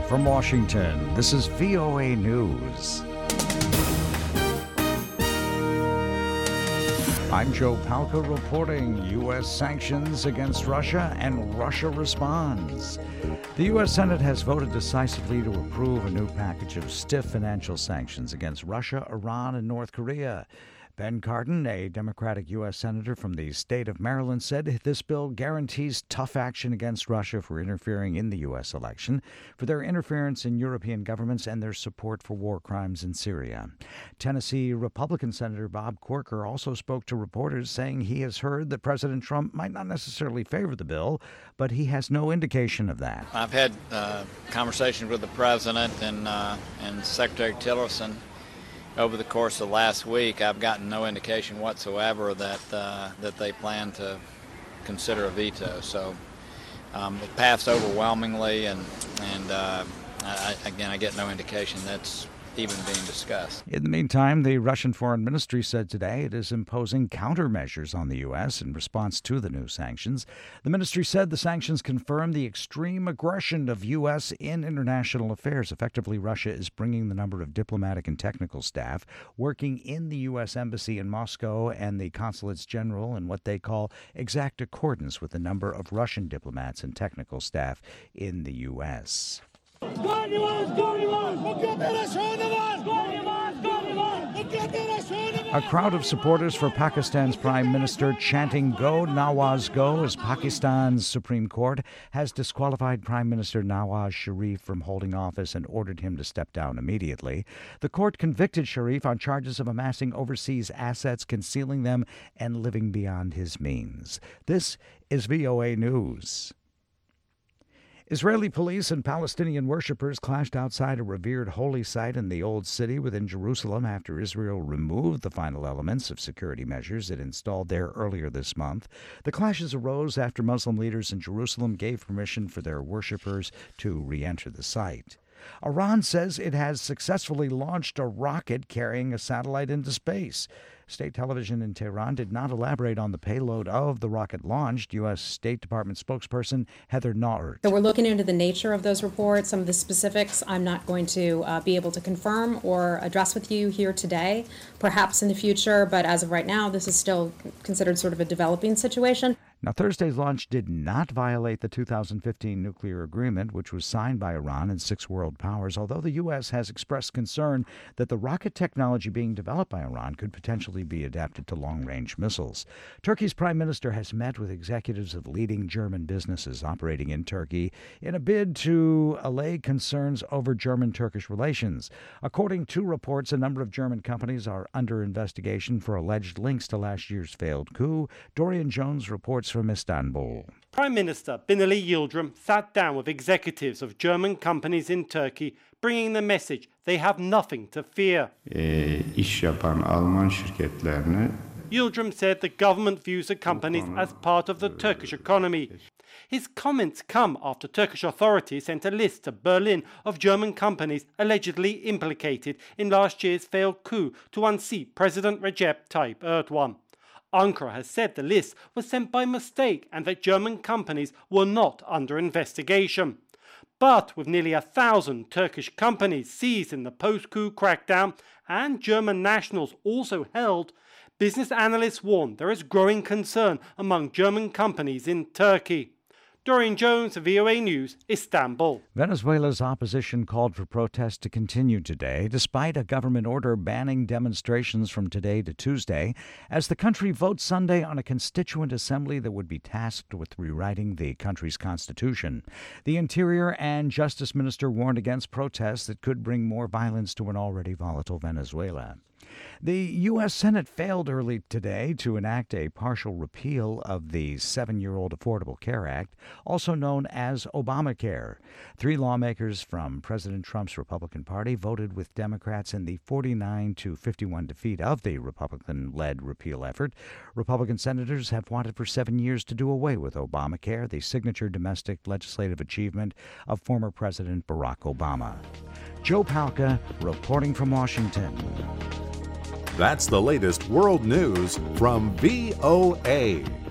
From Washington, this is VOA News. I'm Joe Palca reporting U.S. sanctions against Russia and Russia responds. The U.S. Senate has voted decisively to approve a new package of stiff financial sanctions against Russia, Iran, and North Korea. Ben Cardin, a Democratic U.S. Senator from the state of Maryland, said this bill guarantees tough action against Russia for interfering in the U.S. election, for their interference in European governments, and their support for war crimes in Syria. Tennessee Republican Senator Bob Corker also spoke to reporters, saying he has heard that President Trump might not necessarily favor the bill, but he has no indication of that. I've had conversations with the President and Secretary Tillerson over the course of last week. I've gotten no indication whatsoever that they plan to consider a veto. So it passed overwhelmingly, and I get no indication that's even being discussed. In the meantime, the Russian Foreign Ministry said today it is imposing countermeasures on the U.S. in response to the new sanctions. The ministry said the sanctions confirm the extreme aggression of U.S. in international affairs. Effectively, Russia is bringing the number of diplomatic and technical staff working in the U.S. Embassy in Moscow and the consulates general in what they call exact accordance with the number of Russian diplomats and technical staff in the U.S. A crowd of supporters for Pakistan's Prime Minister chanting "Go Nawaz Go" as Pakistan's Supreme Court has disqualified Prime Minister Nawaz Sharif from holding office and ordered him to step down immediately. The court convicted Sharif on charges of amassing overseas assets, concealing them, and living beyond his means. This is VOA News. Israeli police and Palestinian worshippers clashed outside a revered holy site in the Old City within Jerusalem after Israel removed the final elements of security measures it installed there earlier this month. The clashes arose after Muslim leaders in Jerusalem gave permission for their worshippers to re-enter the site. Iran says it has successfully launched a rocket carrying a satellite into space. State television in Tehran did not elaborate on the payload of the rocket launched. U.S. State Department spokesperson Heather Nauert. So we're looking into the nature of those reports. Some of the specifics I'm not going to be able to confirm or address with you here today, perhaps in the future, but as of right now, this is still considered sort of a developing situation. Now, Thursday's launch did not violate the 2015 nuclear agreement, which was signed by Iran and 6 world powers, although the U.S. has expressed concern that the rocket technology being developed by Iran could potentially be adapted to long-range missiles. Turkey's prime minister has met with executives of leading German businesses operating in Turkey in a bid to allay concerns over German-Turkish relations. According to reports, a number of German companies are under investigation for alleged links to last year's failed coup. Dorian Jones reports from Istanbul. Prime Minister Binali Yildirim sat down with executives of German companies in Turkey, bringing the message they have nothing to fear. İş yapan Alman şirketlerini Yildirim said the government views the companies as part of the Turkish economy. His comments come after Turkish authorities sent a list to Berlin of German companies allegedly implicated in last year's failed coup to unseat President Recep Tayyip Erdogan. Ankara has said the list was sent by mistake and that German companies were not under investigation. But with nearly 1,000 Turkish companies seized in the post-coup crackdown and German nationals also held, business analysts warn there is growing concern among German companies in Turkey. Dorian Jones, VOA News, Istanbul. Venezuela's opposition called for protests to continue today, despite a government order banning demonstrations from today to Tuesday, as the country votes Sunday on a constituent assembly that would be tasked with rewriting the country's constitution. The Interior and Justice Minister warned against protests that could bring more violence to an already volatile Venezuela. The U.S. Senate failed early today to enact a partial repeal of the 7-year-old Affordable Care Act, also known as Obamacare. 3 lawmakers from President Trump's Republican Party voted with Democrats in the 49-51 defeat of the Republican-led repeal effort. Republican senators have wanted for 7 years to do away with Obamacare, the signature domestic legislative achievement of former President Barack Obama. Joe Palca reporting from Washington. That's the latest world news from VOA.